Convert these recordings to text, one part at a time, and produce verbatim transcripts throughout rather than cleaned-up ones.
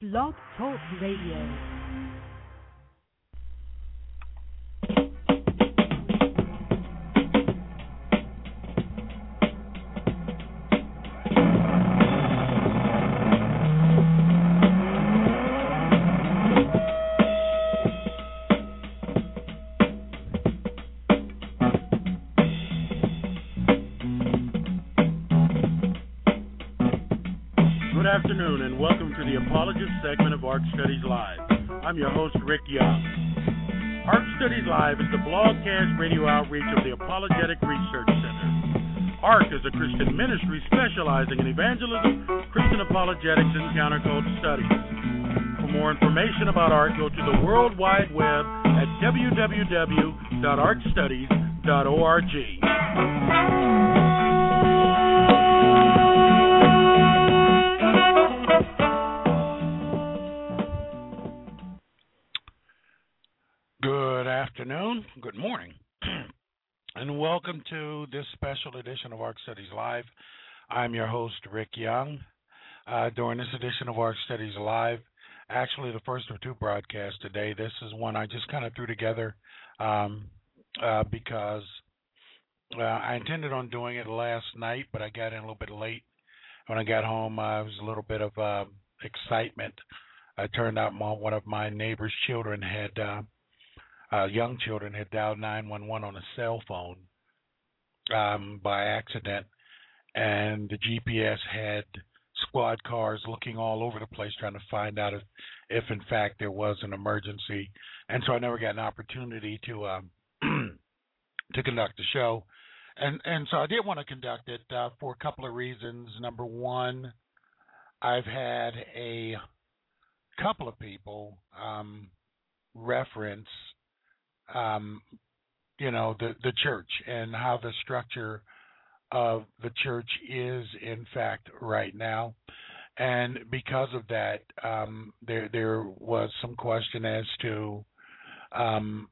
Blog Talk Radio. Good afternoon and welcome to the Apologist segment of ARC Studies Live. I'm your host, Rick Young. ARC Studies Live is the blogcast radio outreach of the Apologetic Research Center. ARC is a Christian ministry specializing in evangelism, Christian apologetics, and counterculture studies. For more information about ARC, go to the World Wide Web at w w w dot arc studies dot org. Good afternoon, good morning, and welcome to this special edition of ARC Studies Live. I'm your host, Rick Young. Uh, during this edition of ARC Studies Live, actually the first of two broadcasts today, this is one I just kind of threw together um, uh, because uh, I intended on doing it last night, but I got in a little bit late. When I got home, uh, it was a little bit of uh, excitement. It turned out my, one of my neighbor's children had... Uh, Uh, young children had dialed nine one one on a cell phone um, by accident, and the G P S had squad cars looking all over the place trying to find out if, if in fact, there was an emergency. And so I never got an opportunity to um, to conduct the show. And, and so I did want to conduct it uh, for a couple of reasons. Number one, I've had a couple of people um, reference Um, you know, the, the church and how the structure of the church is, in fact, right now. And because of that, um, there there was some question as to um,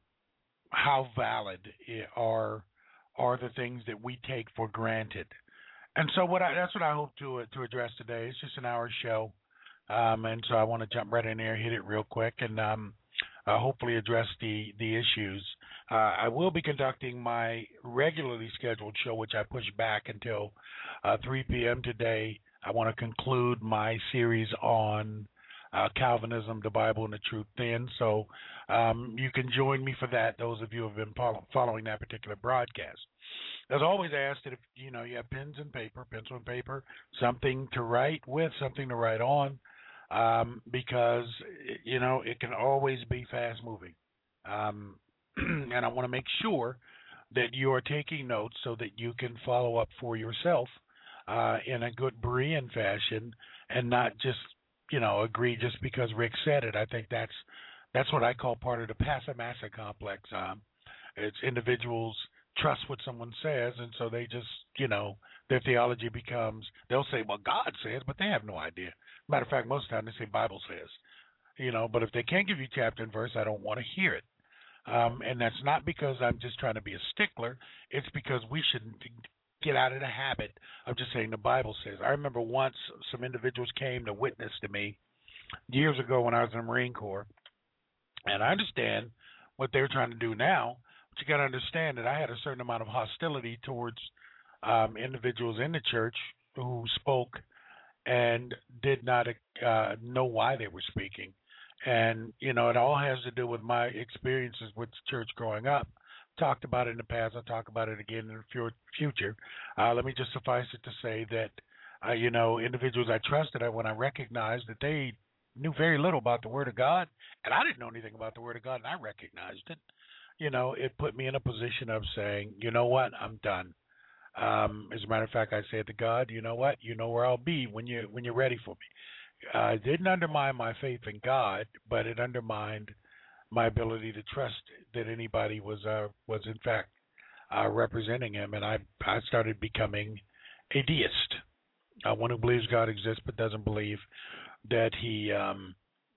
how valid are are the things that we take for granted. And so what I, that's what I hope to uh, to address today. It's just an hour show, um, and so I want to jump right in there, hit it real quick, and um, Uh, hopefully address the, the issues. Uh, I will be conducting my regularly scheduled show, which I pushed back until uh, three p.m. today. I want to conclude my series on uh, Calvinism, the Bible, and the Truth Then. So um, you can join me for that, those of you who have been follow- following that particular broadcast. As always, I ask that if you know you have pens and paper, pencil and paper, something to write with, something to write on. Um, because, you know, it can always be fast-moving. Um, and I want to make sure that you are taking notes so that you can follow up for yourself uh, in a good Berean fashion and not just, you know, agree just because Rick said it. I think that's that's what I call part of the passive-massa complex. Um, it's individuals trust what someone says, and so they just, you know, their theology becomes, they'll say, well, God says, but they have no idea. Matter of fact, most of the time they say Bible says, you know, but if they can't give you chapter and verse, I don't want to hear it. Um, and that's not because I'm just trying to be a stickler. It's because we shouldn't get out of the habit of just saying the Bible says. I remember once some individuals came to witness to me years ago when I was in the Marine Corps, and I understand what they're trying to do now, but you got to understand that I had a certain amount of hostility towards um, individuals in the church who spoke and did not uh, know why they were speaking. And, you know, it all has to do with my experiences with the church growing up. Talked about it in the past. I'll talk about it again in the future. Uh, let me just suffice it to say that, uh, you know, individuals I trusted, when I recognized that they knew very little about the Word of God, and I didn't know anything about the Word of God, and I recognized it, you know, it put me in a position of saying, you know what, I'm done. Um, as a matter of fact, I said to God, you know what? You know where I'll be when you when you're ready for me. Uh, it didn't undermine my faith in God, but it undermined my ability to trust that anybody was uh, was in fact uh, representing Him, and I I started becoming a deist, uh, one who believes God exists but doesn't believe that He um,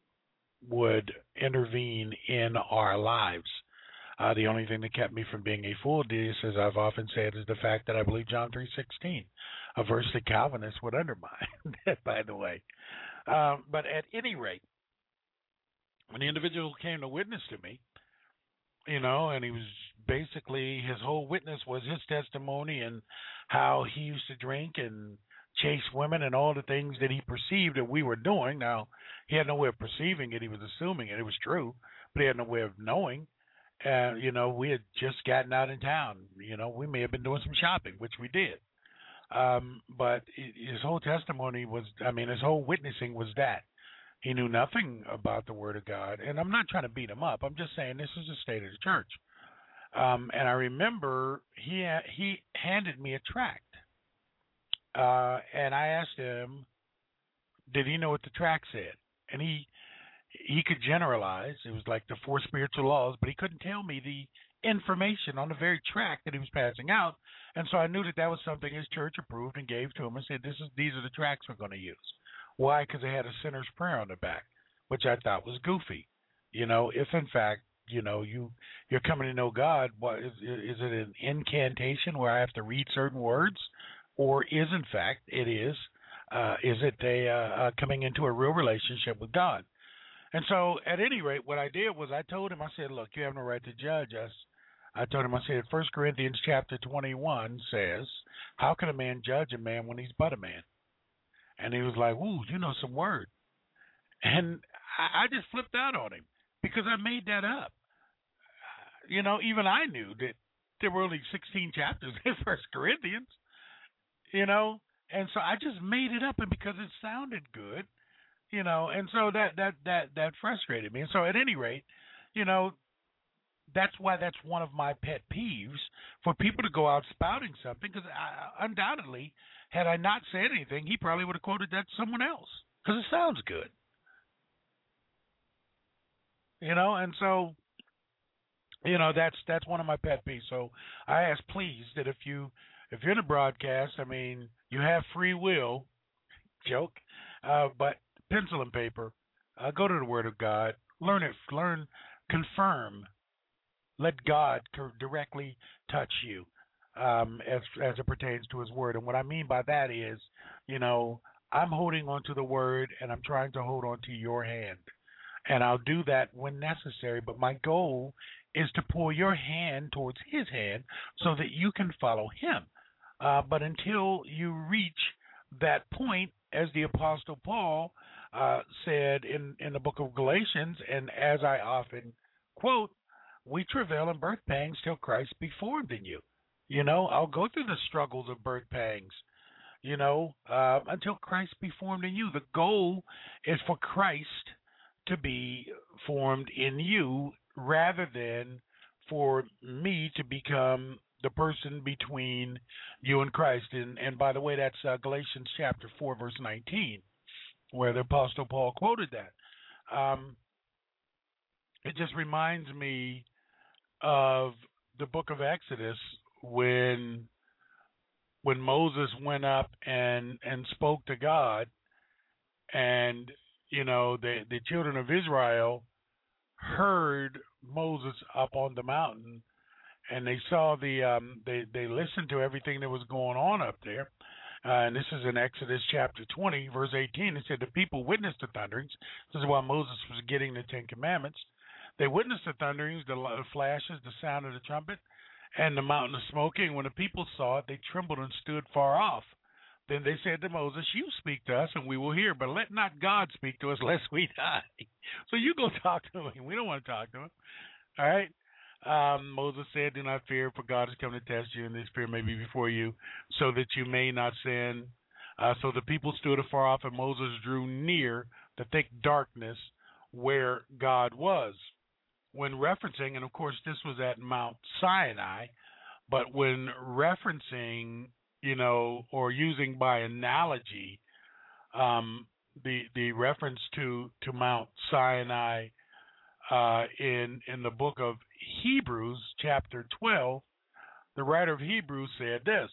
would intervene in our lives. Uh, the only thing that kept me from being a full deist, as I've often said, is the fact that I believe John three sixteen, a verse that Calvinists would undermine, by the way. Um, but at any rate, when the individual came to witness to me, you know, and he was basically his whole witness was his testimony and how he used to drink and chase women and all the things that he perceived that we were doing. Now, he had no way of perceiving it; he was assuming it. It was true, but he had no way of knowing. Uh, you know, we had just gotten out in town. You know, we may have been doing some shopping, which we did. Um, but his whole testimony was, I mean, his whole witnessing was that. He knew nothing about the Word of God. And I'm not trying to beat him up. I'm just saying this is the state of the church. Um, and I remember he ha- he handed me a tract. Uh, and I asked him, did he know what the tract said? And he he could generalize. It was like the four spiritual laws, but he couldn't tell me the information on the very tract that he was passing out. And so I knew that that was something his church approved and gave to him and said, "This is these are the tracts we're going to use." Why? Because they had a sinner's prayer on the back, which I thought was goofy. You know, if in fact, you know, you you're coming to know God, what is is it an incantation where I have to read certain words, or is in fact it is uh, is it a uh, uh, coming into a real relationship with God? And so, at any rate, what I did was I told him, I said, "Look, you have no right to judge us." I told him, I said, First Corinthians chapter twenty-one says, "How can a man judge a man when he's but a man?" And he was like, "Ooh, you know some word." And I, I just flipped out on him because I made that up. You know, even I knew that there were only sixteen chapters in First Corinthians. You know, and so I just made it up, and because it sounded good, you know, and so that that that that frustrated me. And so, at any rate, you know, that's why that's one of my pet peeves for people to go out spouting something. Because undoubtedly, had I not said anything, he probably would have quoted that to someone else because it sounds good, you know. And so, you know, that's that's one of my pet peeves. So I ask, please, that if you if you're in a broadcast, I mean, you have free will, joke, uh, but pencil and paper, uh, go to the Word of God, learn it, learn, confirm. Let God directly touch you um, as as it pertains to His Word. And what I mean by that is, you know, I'm holding on to the Word and I'm trying to hold on to your hand. And I'll do that when necessary. But my goal is to pull your hand towards His hand so that you can follow Him. Uh, but until you reach that point, as the Apostle Paul uh, said in, in the book of Galatians, and as I often quote, we travail in birth pangs till Christ be formed in you. You know, I'll go through the struggles of birth pangs, you know, uh, until Christ be formed in you. The goal is for Christ to be formed in you rather than for me to become the person between you and Christ. And, and by the way, that's uh, Galatians chapter four, verse nineteen, where the Apostle Paul quoted that. Um, it just reminds me of the book of Exodus when when Moses went up and and spoke to God, and you know the the children of Israel heard Moses up on the mountain, and they saw the um they they listened to everything that was going on up there. Uh, and this is in Exodus chapter twenty, verse eighteen. It said the people witnessed the thunderings. This is while Moses was getting the Ten Commandments. They witnessed the thunderings, the flashes, the sound of the trumpet, and the mountain of smoking. When the people saw it, they trembled and stood far off. Then they said to Moses, "You speak to us, and we will hear, but let not God speak to us, lest we die." So you go talk to him. We don't want to talk to him. All right? Um, Moses said, "Do not fear, for God has come to test you, and this fear may be before you, so that you may not sin." Uh, so the people stood afar off, and Moses drew near the thick darkness where God was. When referencing, and of course this was at Mount Sinai, but when referencing, you know, or using by analogy, um, the the reference to, to Mount Sinai uh, in in the book of Hebrews, chapter twelve, the writer of Hebrews said this,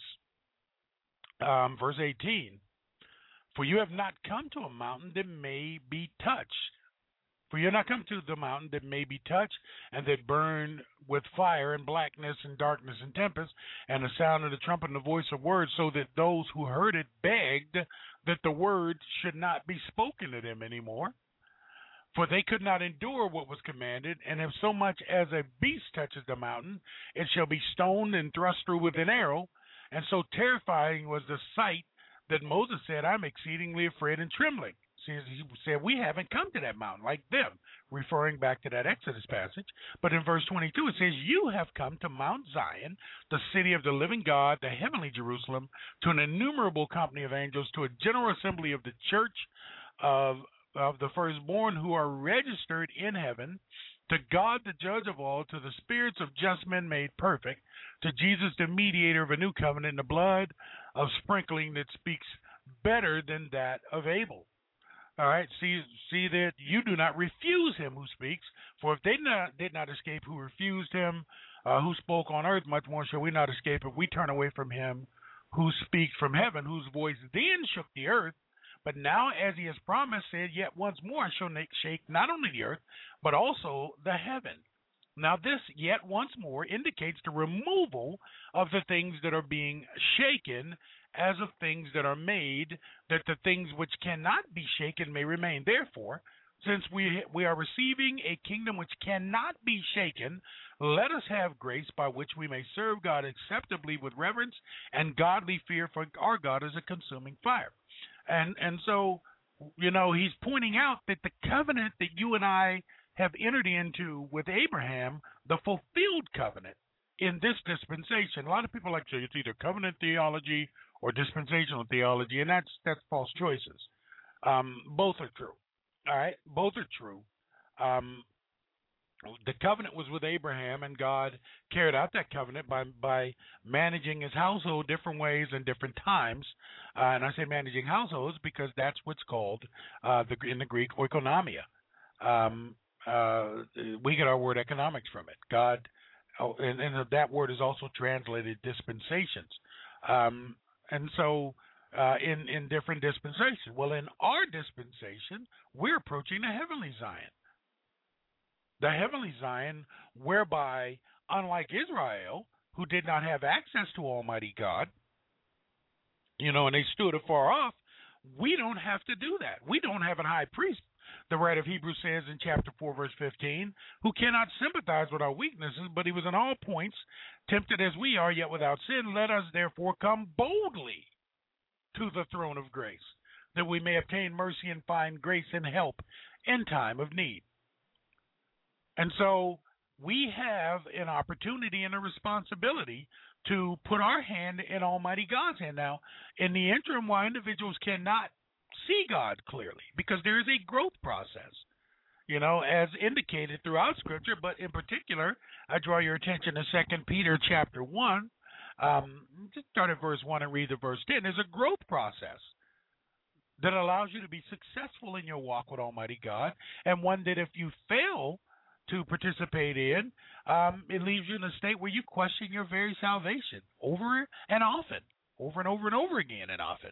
um, verse eighteen, "For you have not come to a mountain that may be touched." For you're not come to the mountain that may be touched, and that burn with fire and blackness and darkness and tempest, and the sound of the trumpet and the voice of words, so that those who heard it begged that the word should not be spoken to them anymore. For they could not endure what was commanded, and if so much as a beast touches the mountain, it shall be stoned and thrust through with an arrow. And so terrifying was the sight that Moses said, I'm exceedingly afraid and trembling. See, he said, we haven't come to that mountain like them, referring back to that Exodus passage. But in verse twenty-two, it says, you have come to Mount Zion, the city of the living God, the heavenly Jerusalem, to an innumerable company of angels, to a general assembly of the church of, of the firstborn who are registered in heaven, to God the judge of all, to the spirits of just men made perfect, to Jesus the mediator of a new covenant, the blood of sprinkling that speaks better than that of Abel. All right, see, see that you do not refuse him who speaks, for if they not, did not escape who refused him, uh, who spoke on earth, much more shall we not escape if we turn away from him who speaks from heaven, whose voice then shook the earth. But now, as he has promised, said, yet once more I shall shake not only the earth, but also the heaven. Now this, yet once more, indicates the removal of the things that are being shaken as of things that are made, that the things which cannot be shaken may remain. Therefore, since we we are receiving a kingdom which cannot be shaken, let us have grace by which we may serve God acceptably with reverence and godly fear, for our God is a consuming fire. And and so, you know, he's pointing out that the covenant that you and I have entered into with Abraham, the fulfilled covenant in this dispensation. A lot of people like to say it's either covenant theology or dispensational theology, and that's that's false choices. Um, both are true. All right, both are true. Um, the covenant was with Abraham, and God carried out that covenant by by managing his household different ways and different times. Uh, and I say managing households because that's what's called uh, the, in the Greek oikonomia. Um, uh, we get our word economics from it. God, oh, and, and that word is also translated dispensations. Um, and so uh, in, in different dispensations. Well, in our dispensation, we're approaching the heavenly Zion. The heavenly Zion, whereby, unlike Israel, who did not have access to Almighty God, you know, and they stood afar off, we don't have to do that. We don't have a high priest, the writer of Hebrews says in chapter four, verse fifteen, who cannot sympathize with our weaknesses, but he was in all points tempted as we are, yet without sin. Let us therefore come boldly to the throne of grace, that we may obtain mercy and find grace and help in time of need. And so we have an opportunity and a responsibility to put our hand in Almighty God's hand. Now, in the interim, while individuals cannot see God clearly, because there is a growth process, you know, as indicated throughout Scripture, but in particular, I draw your attention to Second Peter chapter one. Um, just start at verse one and read the verse ten. There's a growth process that allows you to be successful in your walk with Almighty God, and one that if you fail to participate in, um, it leaves you in a state where you question your very salvation over and often, over and over and over again and often.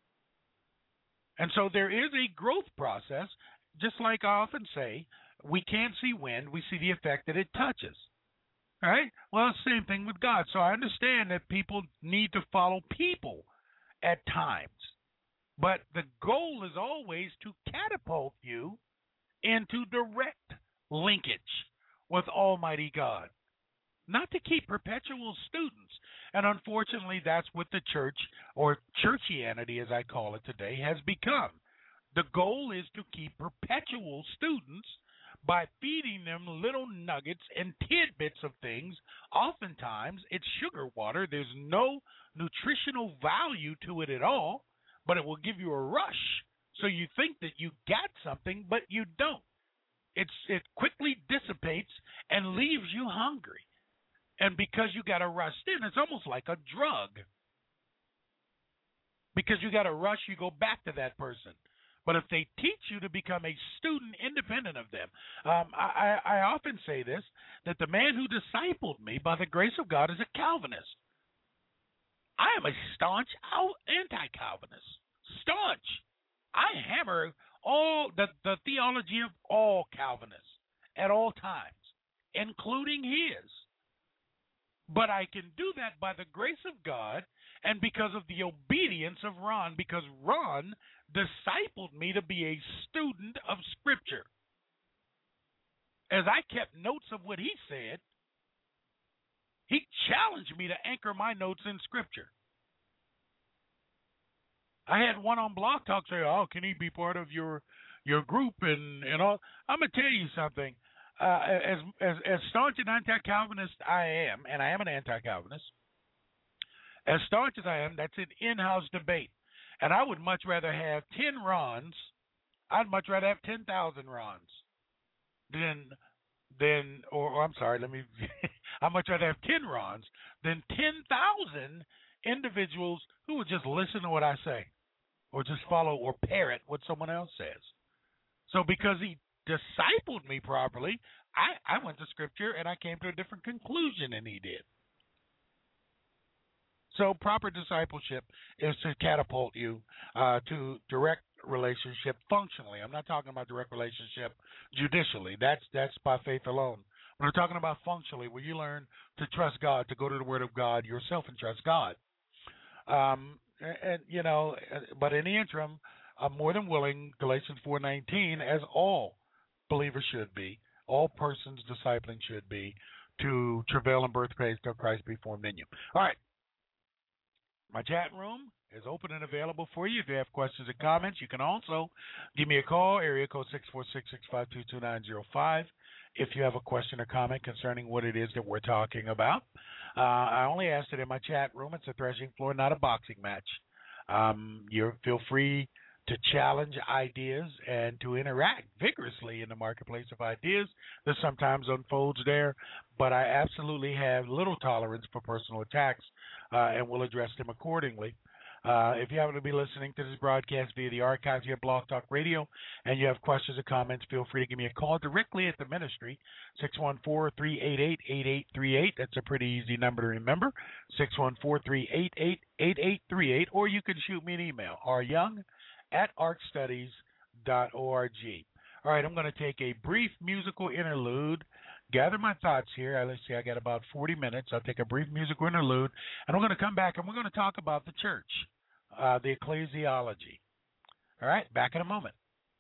And so there is a growth process, just like I often say, we can't see wind, we see the effect that it touches. All right? Well, same thing with God. So I understand that people need to follow people at times. But the goal is always to catapult you into direct linkage with Almighty God, not to keep perpetual students. And unfortunately, that's what the church, or churchianity as I call it today, has become. The goal is to keep perpetual students by feeding them little nuggets and tidbits of things. Oftentimes, it's sugar water. There's no nutritional value to it at all, but it will give you a rush. So you think that you got something, but you don't. It's, it quickly dissipates and leaves you hungry. And because you got to rush in, it's almost like a drug. Because you got to rush, you go back to that person. But if they teach you to become a student independent of them, um, I, I often say this, that the man who discipled me by the grace of God is a Calvinist. I am a staunch anti-Calvinist. Staunch. I hammer all the, the theology of all Calvinists at all times, including his. But I can do that by the grace of God and because of the obedience of Ron, because Ron discipled me to be a student of Scripture. As I kept notes of what he said, he challenged me to anchor my notes in Scripture. I had one on Blog Talk say, "Oh, can he be part of your your group?" And, and all. I'm gonna tell you something. Uh, as as as staunch an anti-Calvinist I am, and I am an anti-Calvinist, as staunch as I am, that's an in-house debate. And I would much rather have ten Rons. I'd much rather have ten thousand Rons than than, or, or I'm sorry, let me. I'd much rather have ten Rons than ten thousand individuals who would just listen to what I say, or just follow or parrot what someone else says. So because he discipled me properly, I, I went to Scripture and I came to a different conclusion than he did. So proper discipleship is to catapult you uh, to direct relationship functionally. I'm not talking about direct relationship judicially. That's that's by faith alone. We're talking about functionally, where you learn to trust God, to go to the Word of God yourself and trust God. Um, and, and you know, but in the interim, I'm more than willing, Galatians four nineteen, as all believers should be, all persons discipling should be, to travail in birth praise till Christ be formed in you. All right. My chat room is open and available for you. If you have questions or comments, you can also give me a call, area code six four six, six five two, two nine zero five, if you have a question or comment concerning what it is that we're talking about. Uh, I only asked it in my chat room. It's a threshing floor, not a boxing match. Um, you feel free to challenge ideas and to interact vigorously in the marketplace of ideas that sometimes unfolds there, but I absolutely have little tolerance for personal attacks, uh, and will address them accordingly. Uh, if you happen to be listening to this broadcast via the archives here at Blog Talk Radio and you have questions or comments, feel free to give me a call directly at the ministry, six one four, three eight eight, eight eight three eight. That's a pretty easy number to remember, six one four, three eight eight, eight eight three eight, or you can shoot me an email, ryoung at arc studies dot org. All right, I'm going to take a brief musical interlude, gather my thoughts here. Let's see, I got about forty minutes. I'll take a brief musical interlude, and we're going to come back, and we're going to talk about the church, uh, the ecclesiology. All right, back in a moment.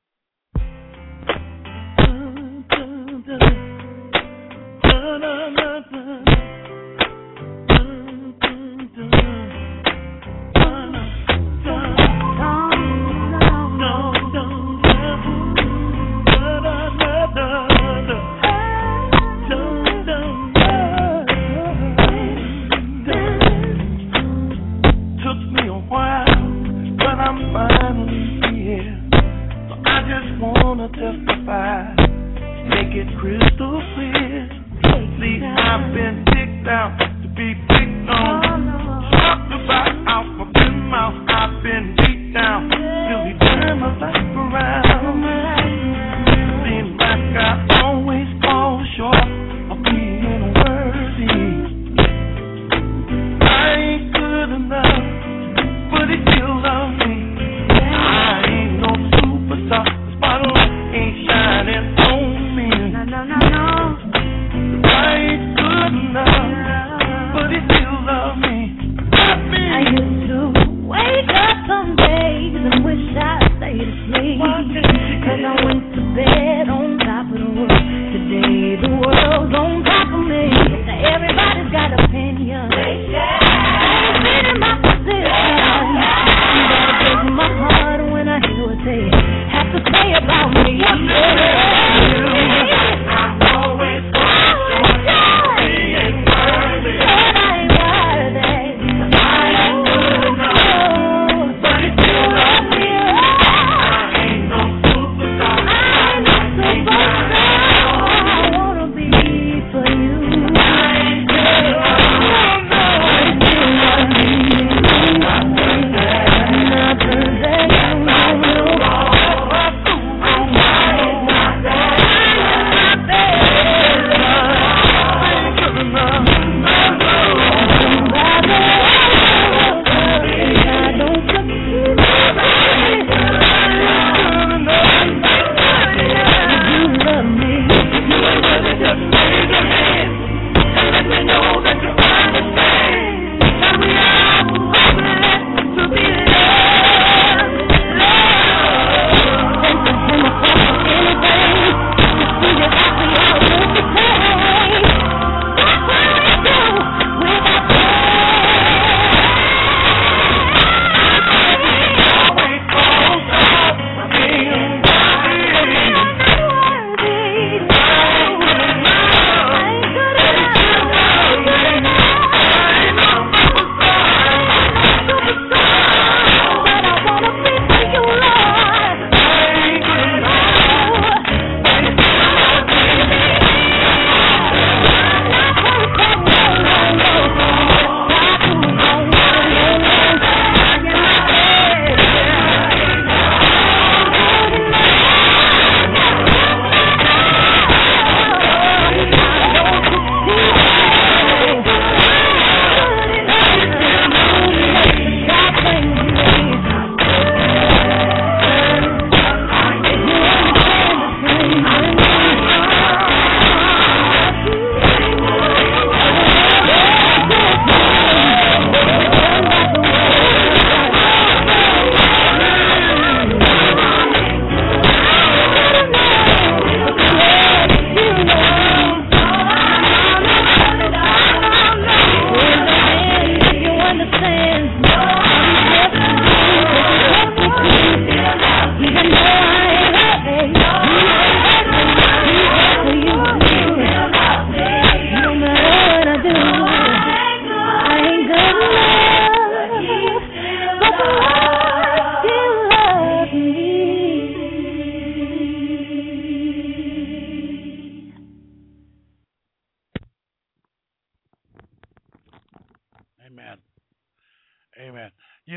Testify, make it crystal clear. See, I've been picked out to be picked on. Talked about out my big mouth, I've been beat down till he turned my life around. Seems like I always fall short of being worthy. I ain't good enough, but he still loves me. I ain't no superstar. Spotlight ain't shining on me. No, no, no, no. I ain't good enough, but he still loves me. Love me. I used to wake up some days and wish I stayed asleep. Cause I went to bed on top of the world. Today the world's on top of me. Now everybody's got opinions. Ain't been in my position. You gotta break my heart when I hear what they have to say about me. Yeah. I'm always going to be ain't worthy. But I ain't worthy. I ain't good enough, but he still loves me. I ain't no superstar.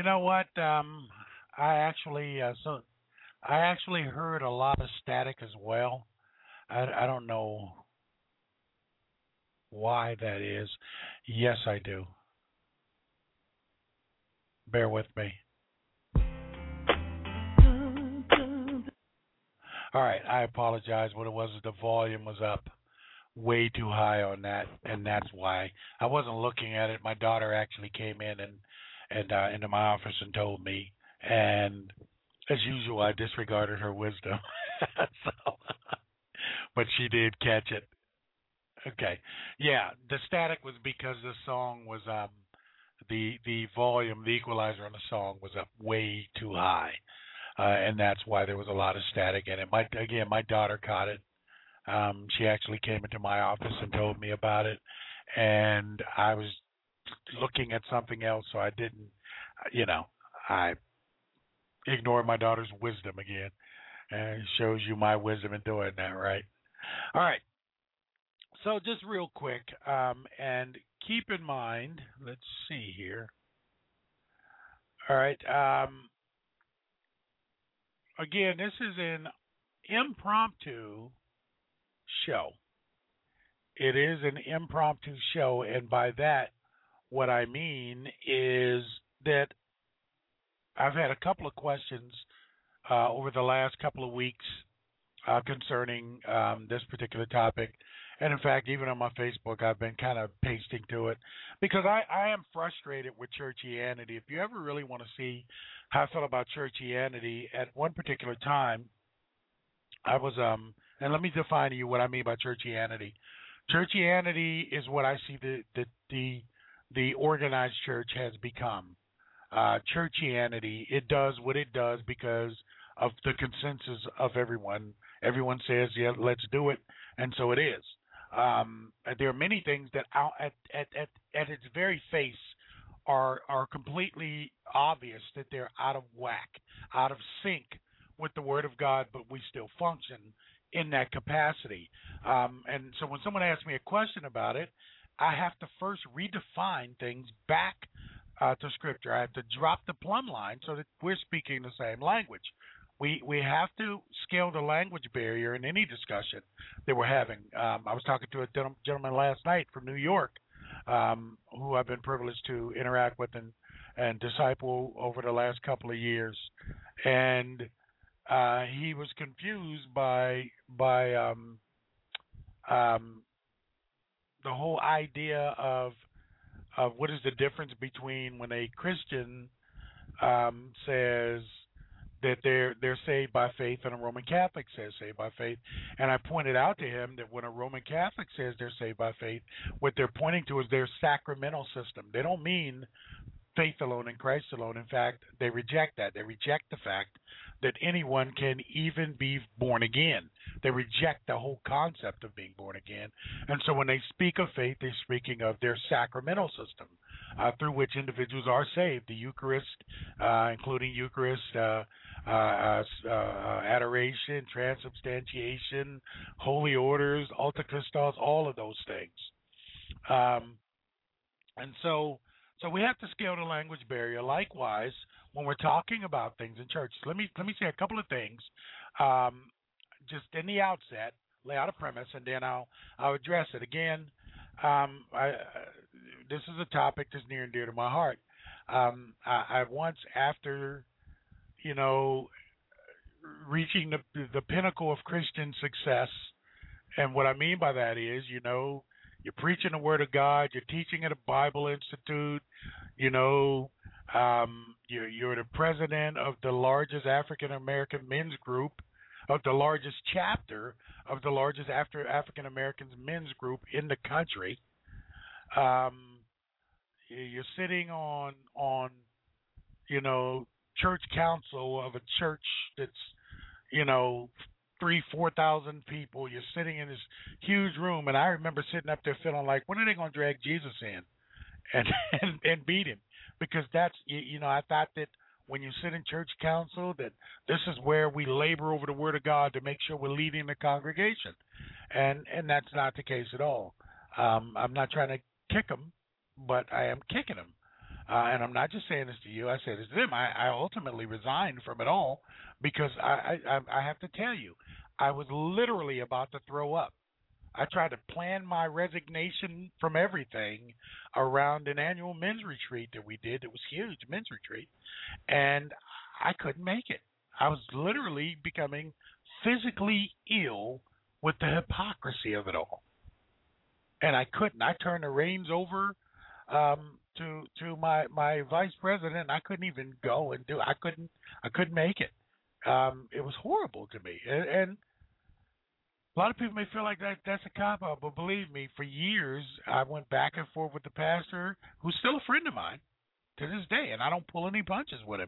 you know what? Um, I actually uh, so I actually heard a lot of static as well. I, I don't know why that is. Yes, I do. Bear with me. All right, I apologize. What it was is the volume was up way too high on that, and that's why I wasn't looking at it. My daughter actually came in and and uh, into my office and told me, and as usual, I disregarded her wisdom. so, but she did catch it. Okay, yeah, the static was because the song was um the the volume, the equalizer on the song was up way too high, uh, and that's why there was a lot of static in it. My again, my daughter caught it. Um, she actually came into my office and told me about it, and I was looking at something else, so I didn't, you know, I ignored my daughter's wisdom again. And it shows you my wisdom in doing that, right? All right. So just real quick, um, and keep in mind, let's see here. All right. Um, again, this is an impromptu show. It is an impromptu show, and by that, what I mean is that I've had a couple of questions uh, over the last couple of weeks uh, concerning um, this particular topic. And in fact, even on my Facebook, I've been kind of pasting to it because I, I am frustrated with churchianity. If you ever really want to see how I felt about churchianity at one particular time, I was, um, and let me define to you what I mean by churchianity. Churchianity is what I see the the the, the organized church has become. Uh, churchianity, it does what it does because of the consensus of everyone. Everyone says, yeah, let's do it, and so it is. Um, there are many things that out at, at, at, at its very face are are completely obvious that they're out of whack, out of sync with the Word of God, but we still function in that capacity. Um, and so when someone asks me a question about it, I have to first redefine things back uh, to Scripture. I have to drop the plumb line so that we're speaking the same language. We we have to scale the language barrier in any discussion that we're having. Um, I was talking to a gentleman last night from New York um, who I've been privileged to interact with and, and disciple over the last couple of years. And uh, he was confused by by um, um, the whole idea of of what is the difference between when a Christian um, says that they're they're saved by faith and a Roman Catholic says saved by faith. And I pointed out to him that when a Roman Catholic says they're saved by faith, what they're pointing to is their sacramental system. They don't mean faith alone in Christ alone. In fact, they reject that. They reject the fact that anyone can even be born again. They reject the whole concept of being born again. And so when they speak of faith, they're speaking of their sacramental system uh, through which individuals are saved. The Eucharist, uh, including Eucharist, uh, uh, uh, adoration, transubstantiation, holy orders, altar Christos, all of those things. Um, and so So we have to scale the language barrier. Likewise, when we're talking about things in church, let me let me say a couple of things, um, just in the outset, lay out a premise, and then I'll I'll address it again. Um, I, uh, this is a topic that's near and dear to my heart. Um, I, I once, after you know, reaching the the pinnacle of Christian success, and what I mean by that is, you know, you're preaching the Word of God. You're teaching at a Bible Institute. You know, um, you're, you're the president of the largest African American men's group, of the largest chapter of the largest after African American men's group in the country. Um, you're sitting on on, you know, church council of a church that's, you know, three, four thousand people. You're sitting in this huge room, and I remember sitting up there feeling like, when are they going to drag Jesus in and, and and beat him? Because that's, you, you know, I thought that when you sit in church council, that this is where we labor over the Word of God to make sure we're leading the congregation, and and that's not the case at all. Um, I'm not trying to kick them, but I am kicking them. Uh, and I'm not just saying this to you. I said this to them. I, I ultimately resigned from it all because I, I I have to tell you, I was literally about to throw up. I tried to plan my resignation from everything around an annual men's retreat that we did. It was huge, men's retreat, and I couldn't make it. I was literally becoming physically ill with the hypocrisy of it all, and I couldn't. I turned the reins over um, to to my my vice president. And I couldn't even go and do. I couldn't. I couldn't make it. Um, it was horrible to me, and. and a lot of people may feel like that that's a cop out, but believe me, for years I went back and forth with the pastor, who's still a friend of mine to this day, and I don't pull any punches with him.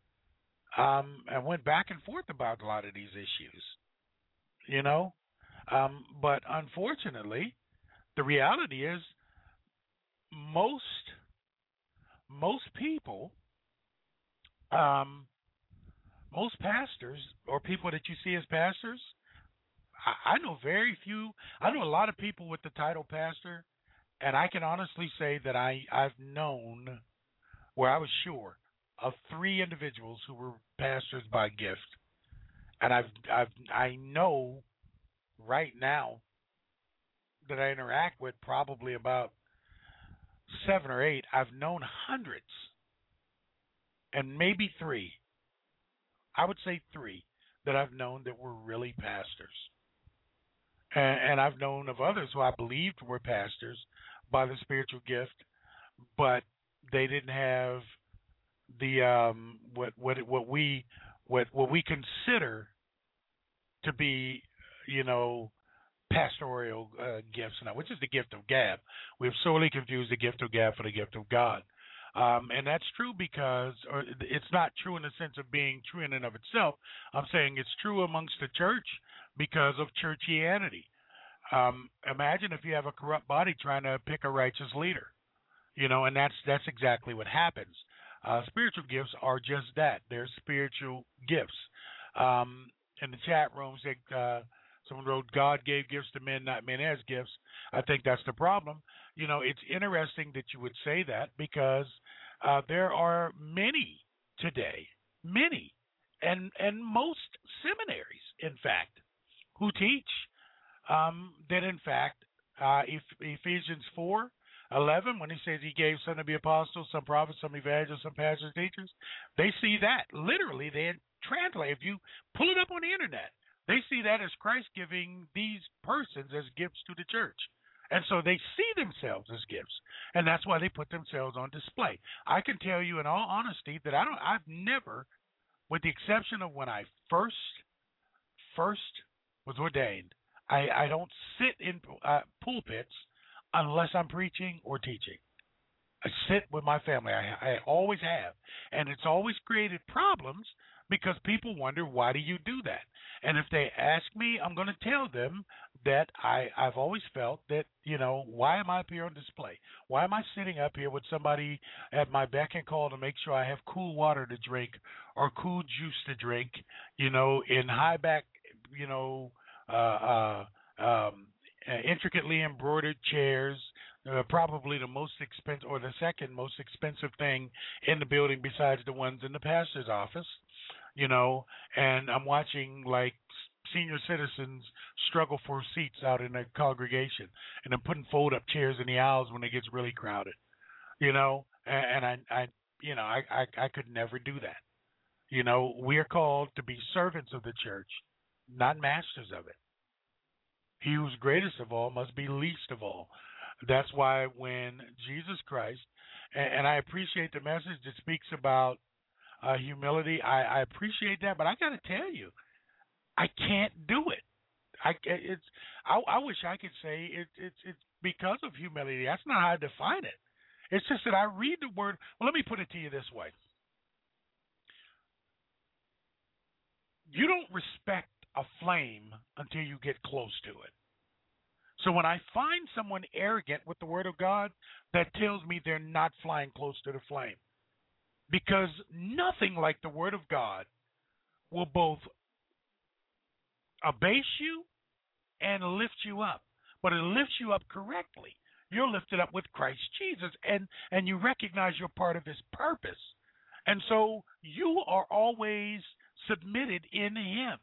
Um, I went back and forth about a lot of these issues, you know. Um, but unfortunately, the reality is most most people, um, most pastors or people that you see as pastors. I know very few. I know a lot of people with the title pastor, and I can honestly say that I, I've known, where I was sure, of three individuals who were pastors by gift, and I've I've I know right now that I interact with probably about seven or eight. I've known hundreds, and maybe three. I would say three that I've known that were really pastors. And, and I've known of others who I believed were pastors by the spiritual gift, but they didn't have the um, what what what we what what we consider to be, you know, pastoral uh, gifts now, which is the gift of gab. We've sorely confused the gift of gab for the gift of God. Um, and that's true because, or it's not true in the sense of being true in and of itself. I'm saying it's true amongst the church because of churchianity. Um, imagine if you have a corrupt body trying to pick a righteous leader, you know, and that's that's exactly what happens. Uh, spiritual gifts are just that. They're spiritual gifts. Um, in the chat room, uh, someone wrote, God gave gifts to men, not men as gifts. I think that's the problem. You know, it's interesting that you would say that because uh, there are many today, many, and and most seminaries, in fact, who teach um, that, in fact, uh, if Ephesians four eleven, when he says he gave some to be apostles, some prophets, some evangelists, some pastors, teachers, they see that. Literally, they translate. If you pull it up on the internet, they see that as Christ giving these persons as gifts to the church. And so they see themselves as gifts, and that's why they put themselves on display. I can tell you in all honesty that I don't, I've never, with the exception of when I first, first was ordained, I, I don't sit in uh, pulpits unless I'm preaching or teaching. I sit with my family. I, I always have, and it's always created problems because people wonder, why do you do that? And if they ask me, I'm going to tell them that I, I've always felt that, you know, why am I up here on display? Why am I sitting up here with somebody at my beck and call to make sure I have cool water to drink or cool juice to drink, you know, in high back, you know, uh, uh, um, intricately embroidered chairs, uh, probably the most expensive or the second most expensive thing in the building besides the ones in the pastor's office. You know, and I'm watching like senior citizens struggle for seats out in a congregation, and I'm putting fold-up chairs in the aisles when it gets really crowded. You know, and, and I, I, you know, I, I, I could never do that. You know, we are called to be servants of the church, not masters of it. He who's greatest of all must be least of all. That's why when Jesus Christ, and, and I appreciate the message that speaks about Uh, humility, I, I appreciate that, but I got to tell you, I can't do it. I it's I, I wish I could say it, it's it's because of humility. That's not how I define it. It's just that I read the word. Well, let me put it to you this way: you don't respect a flame until you get close to it. So when I find someone arrogant with the word of God, that tells me they're not flying close to the flame. Because nothing like the Word of God will both abase you and lift you up. But it lifts you up correctly. You're lifted up with Christ Jesus, and and you recognize you're part of his purpose. And so you are always submitted in him.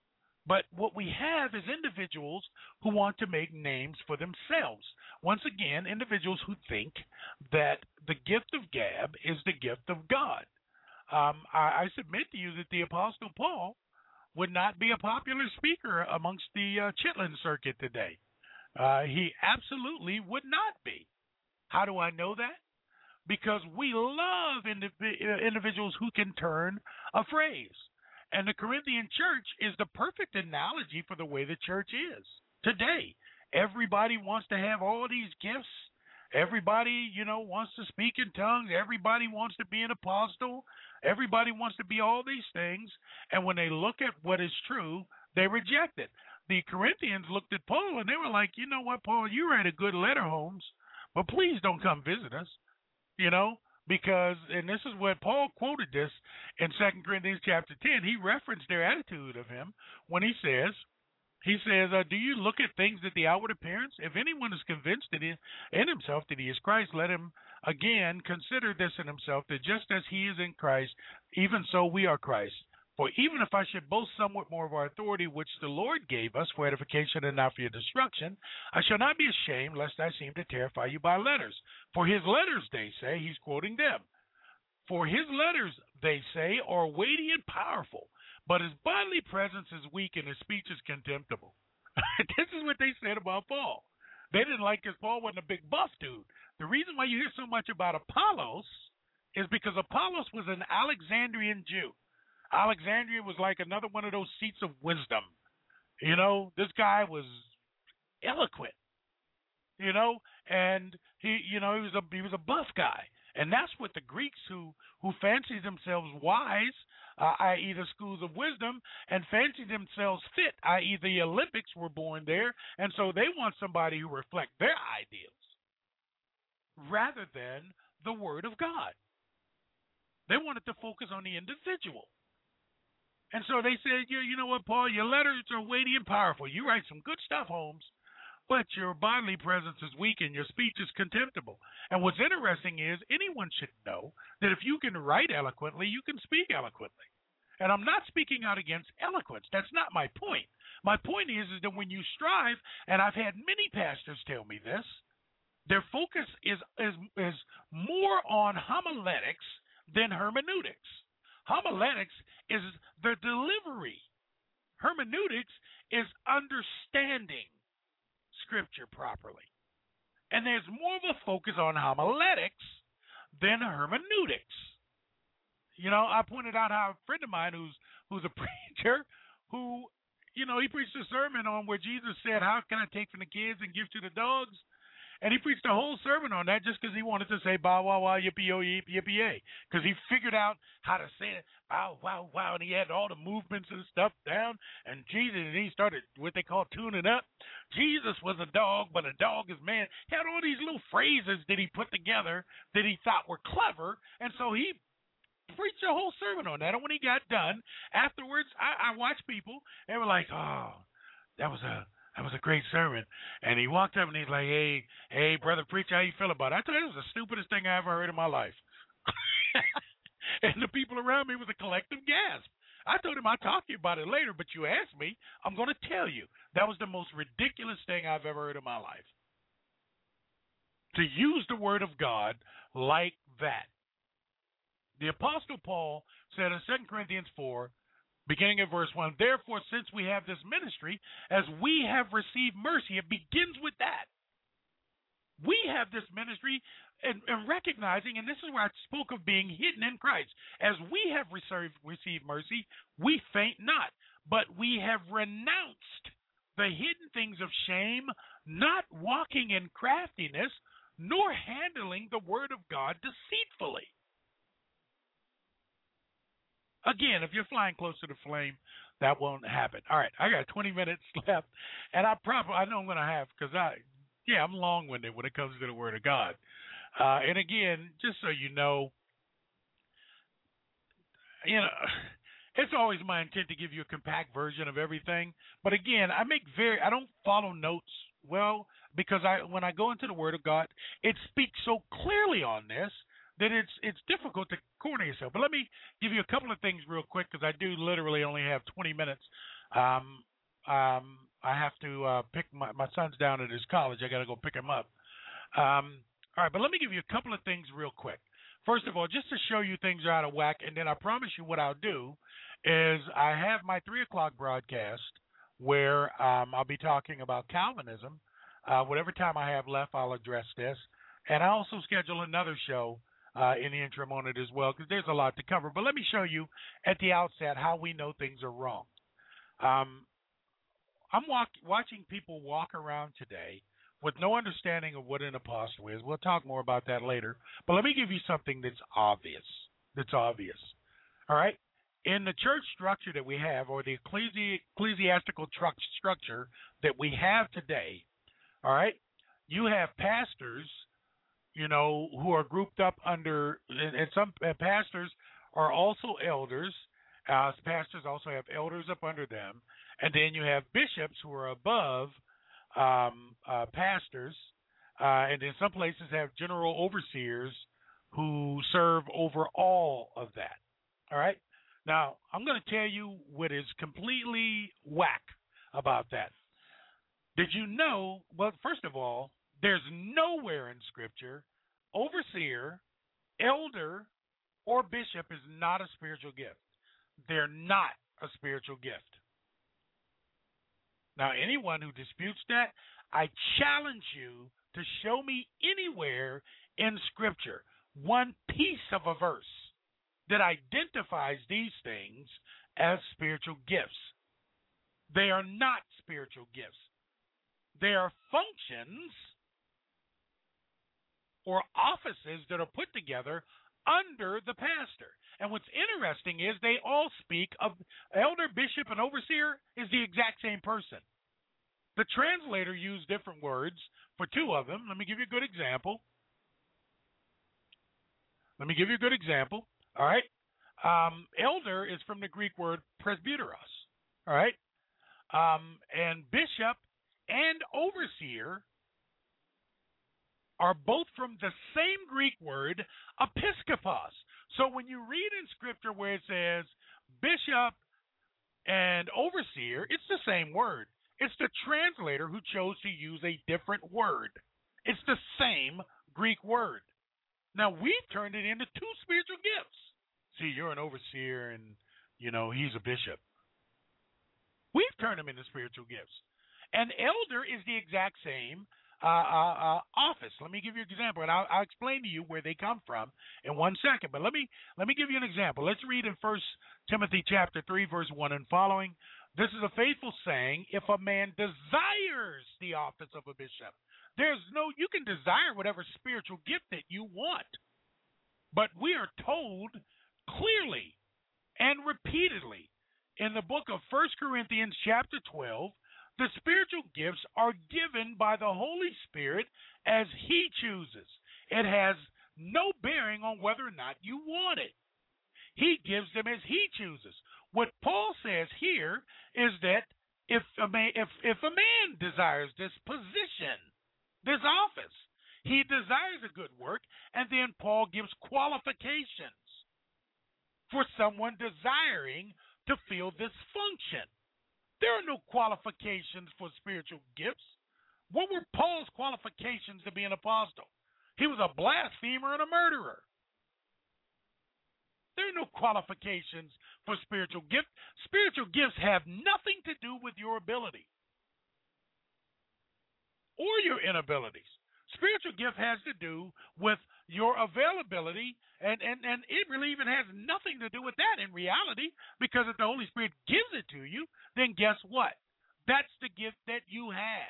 But what we have is individuals who want to make names for themselves. Once again, individuals who think that the gift of gab is the gift of God. Um, I, I submit to you that the Apostle Paul would not be a popular speaker amongst the uh, Chitlin circuit today. Uh, he absolutely would not be. How do I know that? Because we love indiv- individuals who can turn a phrase. And the Corinthian church is the perfect analogy for the way the church is today. Everybody wants to have all these gifts. Everybody, you know, wants to speak in tongues. Everybody wants to be an apostle. Everybody wants to be all these things. And when they look at what is true, they reject it. The Corinthians looked at Paul and they were like, you know what, Paul, you write a good letter, Holmes, but please don't come visit us, you know. Because, and this is what Paul quoted this in Second Corinthians chapter ten. He referenced their attitude of him when he says, he says, uh, do you look at things at the outward appearance? If anyone is convinced that he, in himself that he is Christ, let him again consider this in himself, that just as he is in Christ, even so we are Christ. For even if I should boast somewhat more of our authority, which the Lord gave us for edification and not for your destruction, I shall not be ashamed, lest I seem to terrify you by letters. For his letters, they say, he's quoting them. For his letters, they say, are weighty and powerful, but his bodily presence is weak and his speech is contemptible. This is what they said about Paul. They didn't like because Paul wasn't a big buff dude. The reason why you hear so much about Apollos is because Apollos was an Alexandrian Jew. Alexandria was like another one of those seats of wisdom. You know, this guy was eloquent, you know, and he, you know, he was a he was a buff guy. And that's what the Greeks who, who fancied themselves wise, uh, that is the schools of wisdom, and fancied themselves fit, that is the Olympics were born there, and so they want somebody who reflects their ideals rather than the Word of God. They wanted to focus on the individual. And so they said, yeah, you know what, Paul, your letters are weighty and powerful. You write some good stuff, Holmes, but your bodily presence is weak and your speech is contemptible. And what's interesting is anyone should know that if you can write eloquently, you can speak eloquently. And I'm not speaking out against eloquence. That's not my point. My point is, is that when you strive, and I've had many pastors tell me this, their focus is, is, is more on homiletics than hermeneutics. Homiletics is the delivery. Hermeneutics is understanding Scripture properly. And there's more of a focus on homiletics than hermeneutics. You know, I pointed out how a friend of mine who's who's a preacher who, you know, he preached a sermon on where Jesus said, how can I take from the kids and give to the dogs? And he preached a whole sermon on that just because he wanted to say bow, wow, wow, yippee, yo, yippee, yippee, yay. Because he figured out how to say it, bow, wow, wow, and he had all the movements and stuff down. And Jesus, and he started what they call tuning up. Jesus was a dog, but a dog is man. He had all these little phrases that he put together that he thought were clever. And so he preached a whole sermon on that. And when he got done, afterwards, I, I watched people, they were like, oh, that was a... That was a great sermon. And he walked up and he's like, hey, hey, brother preacher, how you feel about it? I told you it was the stupidest thing I ever heard in my life. And the people around me was a collective gasp. I told him I'll talk to you about it later, but you asked me, I'm going to tell you. That was the most ridiculous thing I've ever heard in my life. To use the word of God like that. The Apostle Paul said in Second Corinthians four, beginning at verse one, therefore, since we have this ministry, as we have received mercy, it begins with that. We have this ministry and, and recognizing, and this is where I spoke of being hidden in Christ. As we have received, received mercy, we faint not, but we have renounced the hidden things of shame, not walking in craftiness, nor handling the word of God deceitfully. Again, if you're flying close to the flame, that won't happen. All right, I got twenty minutes left, and I probably I know I'm going to have because I, yeah, I'm long-winded when it comes to the Word of God. Uh, and again, just so you know, you know, it's always my intent to give you a compact version of everything. But again, I make very I don't follow notes Well, because I when I go into the Word of God, it speaks so clearly on this that it's it's difficult to corner yourself. But let me give you a couple of things real quick because I do literally only have twenty minutes. Um, um, I have to uh, pick my my son's down at his college. I got to go pick him up. Um, all right, but let me give you a couple of things real quick. First of all, just to show you things are out of whack, and then I promise you what I'll do is I have my three o'clock broadcast where um, I'll be talking about Calvinism. Uh, whatever time I have left, I'll address this. And I also schedule another show uh, in the interim on it as well because there's a lot to cover. But let me show you at the outset how we know things are wrong. Um, I'm walk, watching people walk around today with no understanding of what an apostle is. We'll talk more about that later. But let me give you something that's obvious. That's obvious. All right? In the church structure that we have, or the ecclesi- ecclesiastical tru- structure that we have today, all right, you have pastors, you know, who are grouped up under, and, and some uh, pastors are also elders. Uh, pastors also have elders up under them. And then you have bishops who are above um, uh, pastors. Uh, and in some places have general overseers who serve over all of that. All right? Now, I'm going to tell you what is completely whack about that. Did you know, well, first of all, there's nowhere in Scripture overseer, elder, or bishop is not a spiritual gift. They're not a spiritual gift. Now, anyone who disputes that, I challenge you to show me anywhere in Scripture one piece of a verse that identifies these things as spiritual gifts. They are not spiritual gifts. They are functions or offices that are put together under the pastor. And what's interesting is they all speak of elder, bishop, and overseer is the exact same person. The translator used different words for two of them. Let me give you a good example. Let me give you a good example. All right. Um, elder is from the Greek word presbyteros. All right. Um, and bishop and overseer are both from the same Greek word episkopos. So when you read in Scripture where it says bishop and overseer, it's the same word. It's the translator who chose to use a different word. It's the same Greek word. Now, we've turned it into two spiritual gifts. See, you're an overseer and, you know, he's a bishop. We've turned them into spiritual gifts. An elder is the exact same uh, uh, uh, office. Let me give you an example, and I'll, I'll explain to you where they come from in one second. But let me let me give you an example. Let's read in First Timothy chapter three, verse one and following. This is a faithful saying, if a man desires the office of a bishop. There's no, you can desire whatever spiritual gift that you want. But we are told clearly and repeatedly in the book of First Corinthians chapter twelve, the spiritual gifts are given by the Holy Spirit as He chooses. It has no bearing on whether or not you want it. He gives them as He chooses. What Paul says here is that if a man, if, if a man desires this position, this office, he desires a good work, and then Paul gives qualifications for someone desiring to fill this function. There are no qualifications for spiritual gifts. What were Paul's qualifications to be an apostle? He was a blasphemer and a murderer. There are no qualifications for spiritual gifts. Spiritual gifts have nothing to do with your ability or your inabilities. Spiritual gift has to do with your availability, and, and, and it really even has nothing to do with that in reality, because if the Holy Spirit gives it to you, then guess what? That's the gift that you have.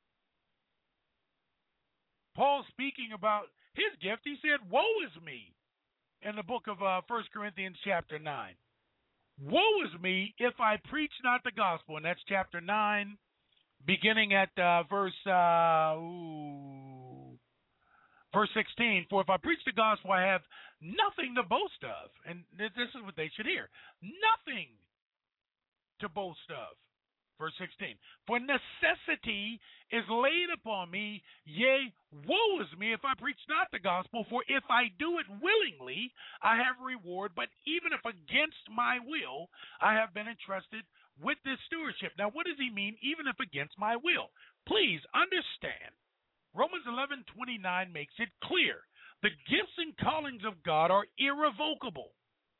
Paul, speaking about his gift, he said, woe is me, in the book of uh, First Corinthians chapter nine. Woe is me if I preach not the gospel, and that's chapter nine, beginning at uh, verse uh, ooh, verse sixteen. For if I preach the gospel, I have nothing to boast of. And this is what they should hear. Nothing to boast of. Verse sixteen, for necessity is laid upon me, yea, woe is me if I preach not the gospel, for if I do it willingly, I have reward, but even if against my will, I have been entrusted with this stewardship. Now, what does he mean, even if against my will? Please understand, Romans eleven twenty-nine makes it clear, the gifts and callings of God are irrevocable.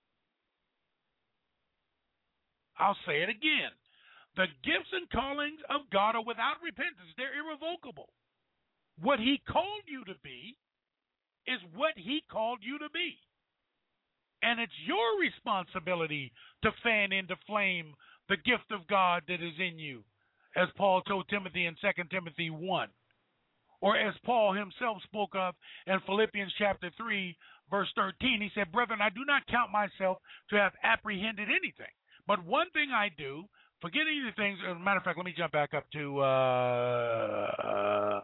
I'll say it again. The gifts and callings of God are without repentance. They're irrevocable. What he called you to be is what he called you to be. And it's your responsibility to fan into flame the gift of God that is in you, as Paul told Timothy in Second Timothy one. Or as Paul himself spoke of in Philippians chapter three, verse thirteen, he said, brethren, I do not count myself to have apprehended anything. But one thing I do, forgetting the things, as a matter of fact, let me jump back up to uh,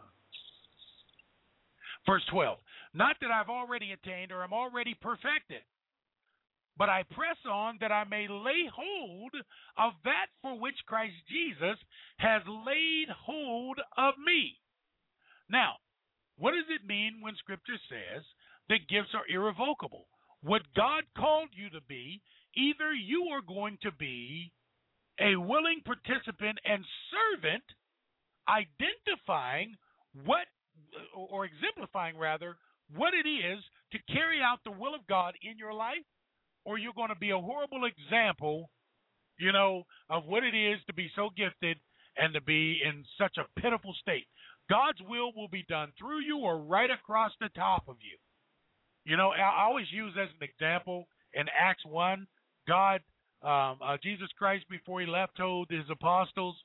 verse twelve. Not that I've already attained or am already perfected, but I press on that I may lay hold of that for which Christ Jesus has laid hold of me. Now, what does it mean when Scripture says that gifts are irrevocable? What God called you to be, either you are going to be a willing participant and servant, identifying what, or exemplifying rather, what it is to carry out the will of God in your life, or you're going to be a horrible example, you know, of what it is to be so gifted and to be in such a pitiful state. God's will will be done through you or right across the top of you. You know, I always use as an example in Acts one, God, um, uh, Jesus Christ, before he left, told his apostles,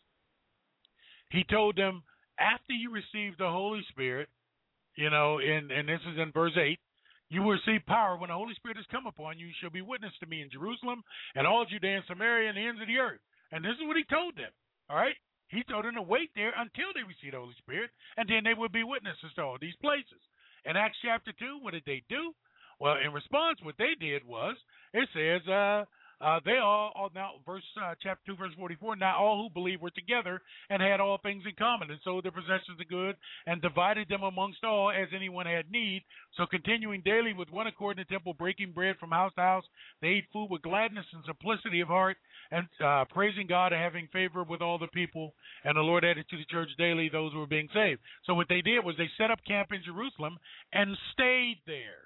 he told them, after you receive the Holy Spirit, you know, in, and this is in verse eight, you will receive power when the Holy Spirit has come upon you. You shall be witness to me in Jerusalem and all Judea and Samaria and the ends of the earth. And this is what he told them, all right? He told them to wait there until they receive the Holy Spirit, and then they would be witnesses to all these places. In Acts chapter two, what did they do? Well, in response, what they did was, it says, uh, uh, they all, all now, verse uh, chapter two, verse forty-four, now all who believed were together and had all things in common, and sold their possessions of good, and divided them amongst all as anyone had need. So continuing daily with one accord in the temple, breaking bread from house to house, they ate food with gladness and simplicity of heart, and uh, praising God and having favor with all the people. And the Lord added to the church daily those who were being saved. So what they did was they set up camp in Jerusalem and stayed there.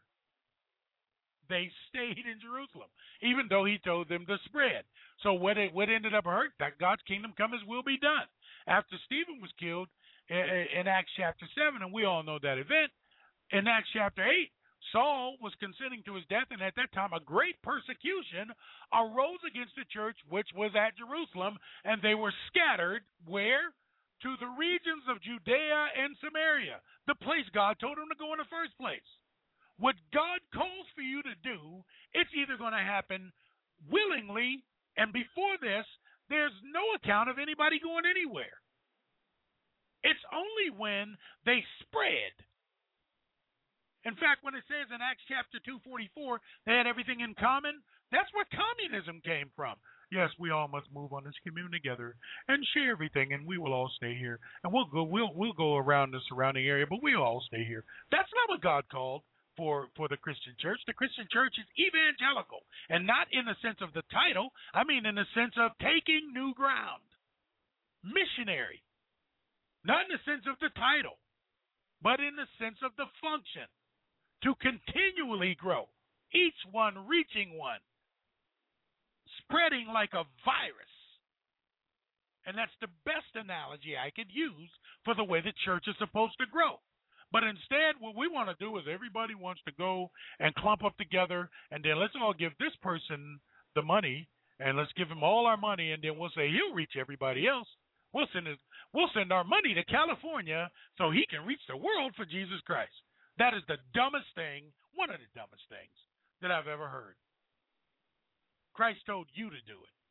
They stayed in Jerusalem, even though he told them to spread. So what it, what ended up hurt, that God's kingdom come, his will be done. After Stephen was killed in, in Acts chapter seven, and we all know that event, in Acts chapter eight, Saul was consenting to his death, and at that time a great persecution arose against the church, which was at Jerusalem, and they were scattered, where? To the regions of Judea and Samaria, the place God told them to go in the first place. What God calls for you to do, it's either going to happen willingly, and before this, there's no account of anybody going anywhere. It's only when they spread. In fact, when it says in Acts chapter two forty-four, they had everything in common, that's where communism came from. Yes, we all must move on this commune together and share everything, and we will all stay here. And we'll go, we'll, we'll go around the surrounding area, but we'll all stay here. That's not what God called for, for the Christian church. The Christian church is evangelical, and not in the sense of the title. I mean in the sense of taking new ground. Missionary. Not in the sense of the title, but in the sense of the function. To continually grow, each one reaching one, spreading like a virus. And that's the best analogy I could use for the way the church is supposed to grow. But instead, what we want to do is everybody wants to go and clump up together, and then let's all give this person the money, and let's give him all our money, and then we'll say he'll reach everybody else. We'll send his, we'll send our money to California so he can reach the world for Jesus Christ. That is the dumbest thing, one of the dumbest things that I've ever heard. Christ told you to do it,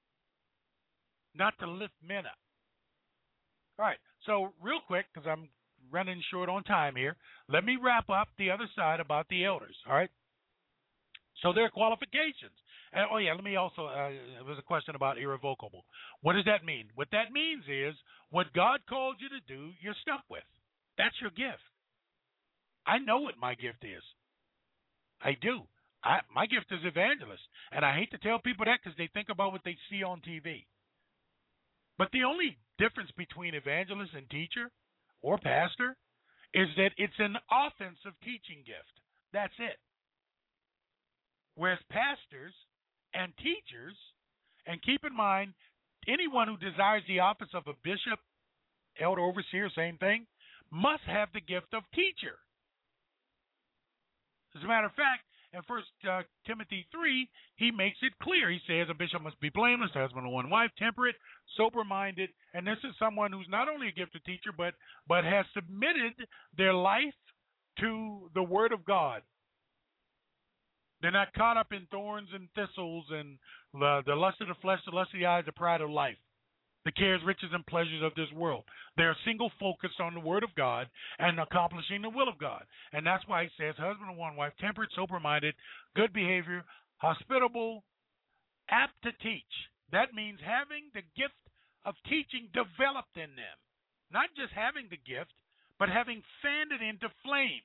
not to lift men up. All right, so real quick, because I'm running short on time here, let me wrap up the other side about the elders, all right? So there are qualifications. And, oh, yeah, let me also, uh, there was a question about irrevocable. What does that mean? What that means is what God called you to do, you're stuck with. That's your gift. I know what my gift is. I do. I, my gift is evangelist. And I hate to tell people that because they think about what they see on T V. But the only difference between evangelist and teacher or pastor is that it's an offensive teaching gift. That's it. Whereas pastors and teachers, and keep in mind, anyone who desires the office of a bishop, elder, overseer, same thing, must have the gift of teacher. As a matter of fact, in First uh, Timothy three, he makes it clear. He says a bishop must be blameless, husband of one wife, temperate, sober-minded, and this is someone who's not only a gifted teacher, but but has submitted their life to the Word of God. They're not caught up in thorns and thistles and the, the lust of the flesh, the lust of the eyes, the pride of life, the cares, riches, and pleasures of this world. They're single focused on the Word of God and accomplishing the will of God. And that's why he says husband of one wife, temperate, sober-minded, good behavior, hospitable, apt to teach. That means having the gift of teaching developed in them. Not just having the gift, but having fanned it into flame.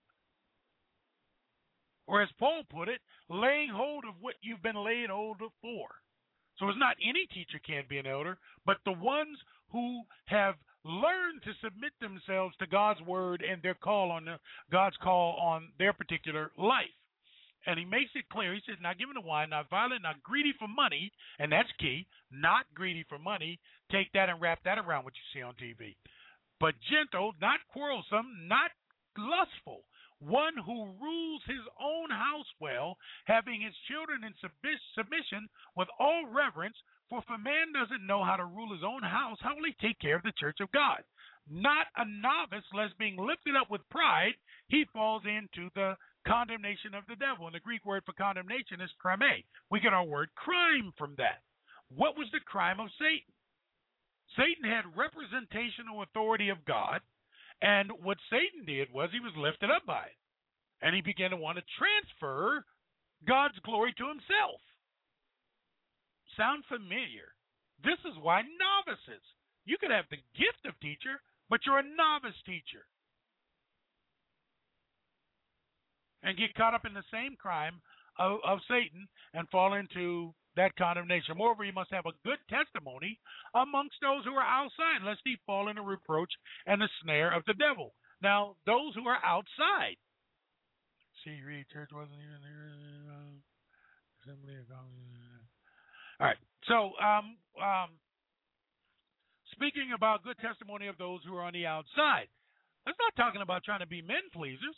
Or as Paul put it, laying hold of what you've been laid hold of for. So it's not any teacher can be an elder, but the ones who have learned to submit themselves to God's word and their call on the, God's call on their particular life. And he makes it clear. He says, not given to wine, not violent, not greedy for money, and that's key, not greedy for money. Take that and wrap that around what you see on T V. But gentle, not quarrelsome, not lustful. One who rules his own house well, having his children in submission with all reverence. For if a man doesn't know how to rule his own house, how will he take care of the church of God? Not a novice, lest being lifted up with pride, he falls into the condemnation of the devil. And the Greek word for condemnation is krime. We get our word crime from that. What was the crime of Satan? Satan had representational authority of God. And what Satan did was he was lifted up by it. And he began to want to transfer God's glory to himself. Sound familiar? This is why novices. You could have the gift of teacher, but you're a novice teacher. And get caught up in the same crime of, of Satan and fall into that condemnation. Moreover, you must have a good testimony amongst those who are outside, lest he fall into reproach and the snare of the devil. Now, those who are outside. See, read, church wasn't even there. Assembly of God. All right. So, um, um, speaking about good testimony of those who are on the outside, that's not talking about trying to be men pleasers.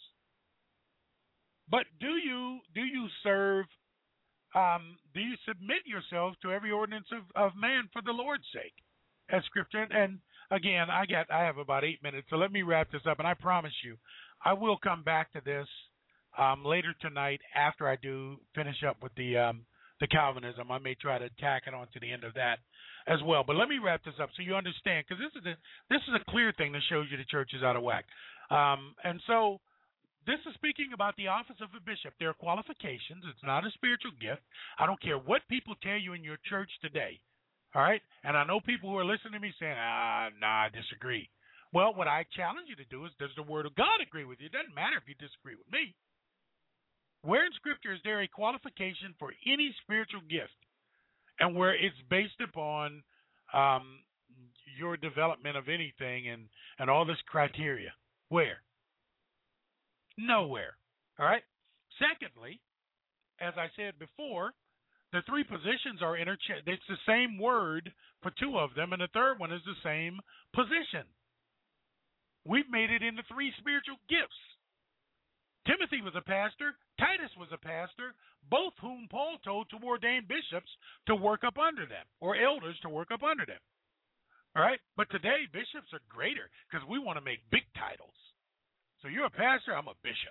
But do you do you serve? Um, do you submit yourselves to every ordinance of, of man for the Lord's sake, as Scripture? And again, I got I have about eight minutes, so let me wrap this up. And I promise you, I will come back to this um, later tonight after I do finish up with the um, the Calvinism. I may try to tack it on to the end of that as well. But let me wrap this up so you understand, because this is a this is a clear thing that shows you the church is out of whack. Um, and so. This is speaking about the office of a bishop. There are qualifications. It's not a spiritual gift. I don't care what people tell you in your church today. All right? And I know people who are listening to me saying, ah, nah, I disagree. Well, what I challenge you to do is, does the Word of God agree with you? It doesn't matter if you disagree with me. Where in Scripture is there a qualification for any spiritual gift and where it's based upon um, your development of anything and, and all this criteria? Where? Nowhere. All right? Secondly, as I said before, the three positions are interchangeable. It's the same word for two of them, and the third one is the same position. We've made it into three spiritual gifts. Timothy was a pastor. Titus was a pastor, both whom Paul told to ordain bishops to work up under them, or elders to work up under them. All right? But today, bishops are greater because we want to make big titles. So you're a pastor, I'm a bishop.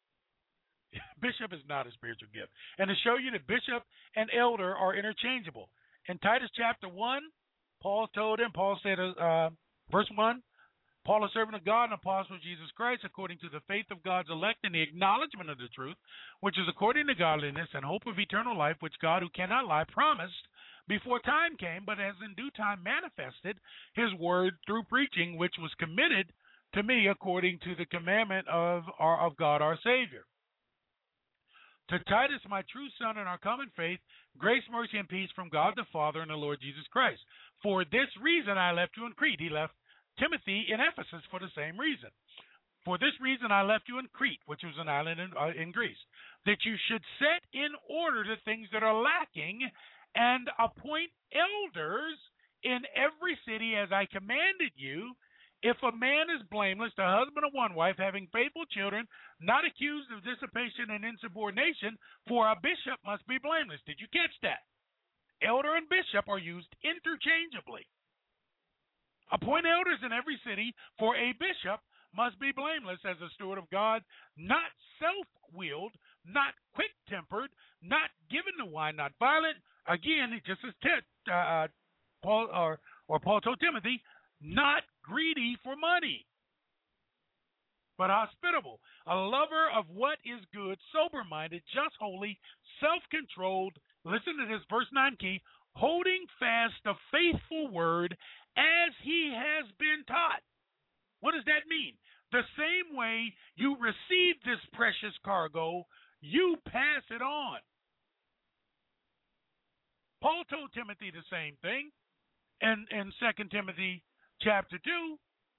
Bishop is not a spiritual gift. And to show you that bishop and elder are interchangeable. In Titus chapter one, Paul told him, Paul said, uh, verse one, Paul, a servant of God and apostle of Jesus Christ, according to the faith of God's elect and the acknowledgement of the truth, which is according to godliness and hope of eternal life, which God, who cannot lie, promised before time came, but has in due time manifested his word through preaching, which was committed to me according to the commandment of our, of God our Savior. To Titus, my true son in our common faith, grace, mercy, and peace from God the Father and the Lord Jesus Christ. For this reason I left you in Crete. He left Timothy in Ephesus for the same reason. For this reason I left you in Crete, which was an island in, uh, in Greece, that you should set in order the things that are lacking and appoint elders in every city as I commanded you. If a man is blameless, the husband of one wife, having faithful children, not accused of dissipation and insubordination, for a bishop must be blameless. Did you catch that? Elder and bishop are used interchangeably. Appoint elders in every city, for a bishop must be blameless as a steward of God, not self-willed, not quick-tempered, not given to wine, not violent. Again, it just as uh, Paul or, or Paul told Timothy, not greedy for money, but hospitable, a lover of what is good, sober-minded, just, holy, self-controlled. Listen to this, verse nine key, holding fast the faithful word as he has been taught. What does that mean? The same way you receive this precious cargo, you pass it on. Paul told Timothy the same thing in, in Second Timothy chapter two,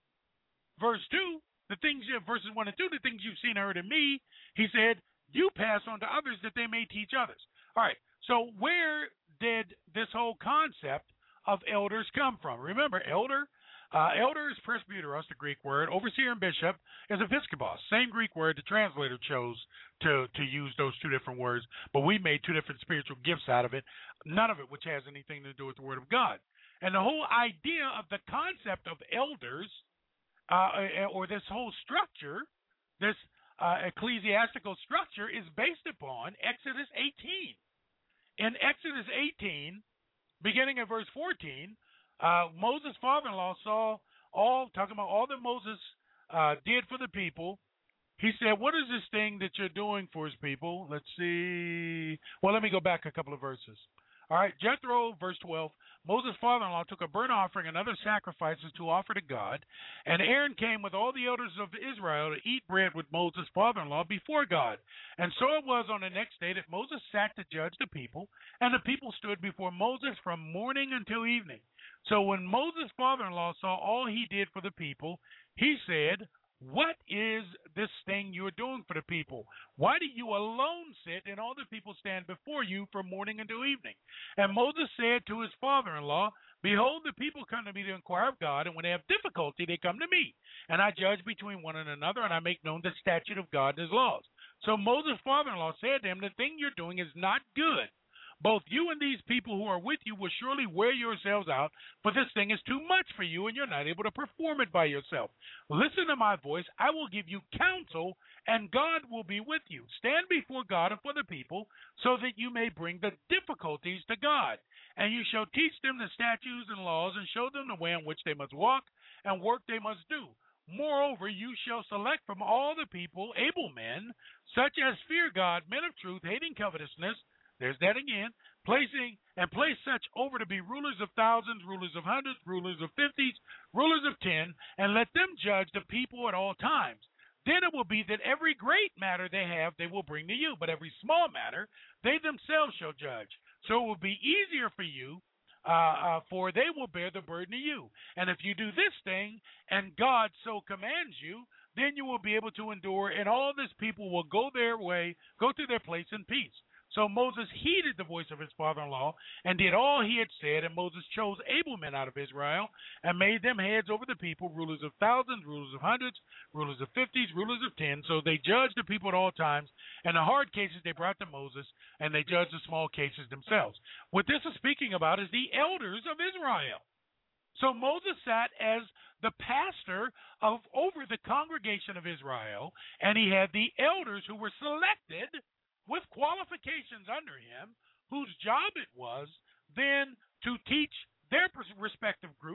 verse two, the things, verses one and two, the things you've seen and heard in me, he said, you pass on to others that they may teach others. All right, so where did this whole concept of elders come from? Remember, elder, uh, elder is presbyteros, the Greek word. Overseer and bishop is episkopos, same Greek word. The translator chose to, to use those two different words, but we made two different spiritual gifts out of it, none of it which has anything to do with the word of God. And the whole idea of the concept of elders, uh, or this whole structure, this uh, ecclesiastical structure, is based upon Exodus eighteen. In Exodus eighteen, beginning at verse fourteen, uh, Moses' father-in-law saw all, talking about all that Moses uh, did for the people. He said, what is this thing that you're doing for his people? Let's see. Well, let me go back a couple of verses. All right, Jethro, verse twelve, Moses' father-in-law took a burnt offering and other sacrifices to offer to God, and Aaron came with all the elders of Israel to eat bread with Moses' father-in-law before God. And so it was on the next day that Moses sat to judge the people, and the people stood before Moses from morning until evening. So when Moses' father-in-law saw all he did for the people, he said, what is this thing you are doing for the people? Why do you alone sit and all the people stand before you from morning until evening? And Moses said to his father-in-law, behold, the people come to me to inquire of God, and when they have difficulty, they come to me. And I judge between one and another, and I make known the statute of God and his laws. So Moses' father-in-law said to him, the thing you're doing is not good. Both you and these people who are with you will surely wear yourselves out, for this thing is too much for you, and you're not able to perform it by yourself. Listen to my voice. I will give you counsel, and God will be with you. Stand before God and for the people, so that you may bring the difficulties to God. And you shall teach them the statutes and laws, and show them the way in which they must walk, and work they must do. Moreover, you shall select from all the people able men, such as fear God, men of truth, hating covetousness. There's that again. Placing and place such over to be rulers of thousands, rulers of hundreds, rulers of fifties, rulers of ten, and let them judge the people at all times. Then it will be that every great matter they have, they will bring to you, but every small matter they themselves shall judge. So it will be easier for you, uh, uh, for they will bear the burden of you. And if you do this thing, and God so commands you, then you will be able to endure, and all this people will go their way, go to their place in peace. So Moses heeded the voice of his father-in-law and did all he had said, and Moses chose able men out of Israel and made them heads over the people, rulers of thousands, rulers of hundreds, rulers of fifties, rulers of ten. So they judged the people at all times, and the hard cases they brought to Moses, and they judged the small cases themselves. What this is speaking about is the elders of Israel. So Moses sat as the pastor of over the congregation of Israel, and he had the elders who were selected with qualifications under him, whose job it was then to teach their respective groups,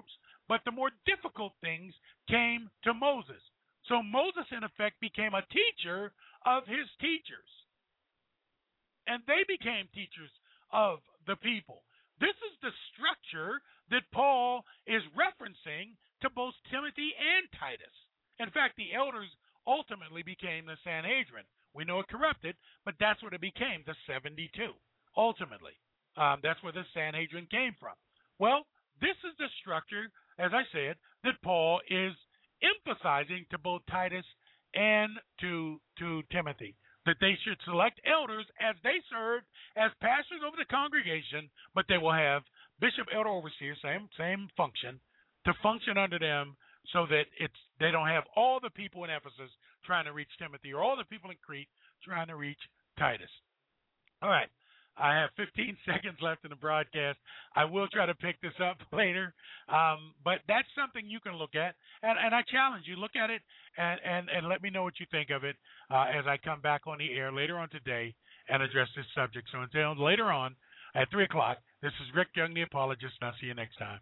but the more difficult things came to Moses. So Moses, in effect, became a teacher of his teachers. And they became teachers of the people. This is the structure that Paul is referencing to both Timothy and Titus. In fact, the elders ultimately became the Sanhedrin. We know it corrupted, but that's what it became, the seventy-two, ultimately. Um, that's where the Sanhedrin came from. Well, this is the structure, as I said, that Paul is emphasizing to both Titus and to, to Timothy, that they should select elders as they serve as pastors over the congregation, but they will have bishop, elder, overseer, same same function, to function under them so that it's they don't have all the people in Ephesus trying to reach Timothy or all the people in Crete trying to reach Titus. All right. I have fifteen seconds left in the broadcast. I will try to pick this up later, um, but that's something you can look at, and, and I challenge you, look at it and, and, and let me know what you think of it uh, as I come back on the air later on today and address this subject. So until later on at three o'clock, this is Rick Young, the apologist, and I'll see you next time.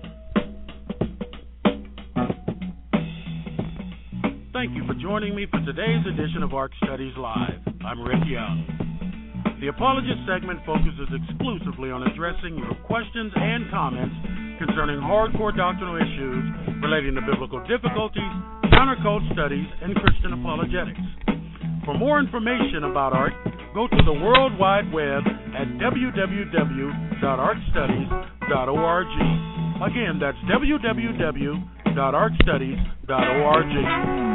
Thank you for joining me for today's edition of Ark Studies Live. I'm Rick Young. The Apologist segment focuses exclusively on addressing your questions and comments concerning hardcore doctrinal issues relating to biblical difficulties, countercult studies, and Christian apologetics. For more information about Ark, go to the World Wide Web at w w w dot ark studies dot org. Again, that's w w w dot ark studies dot org.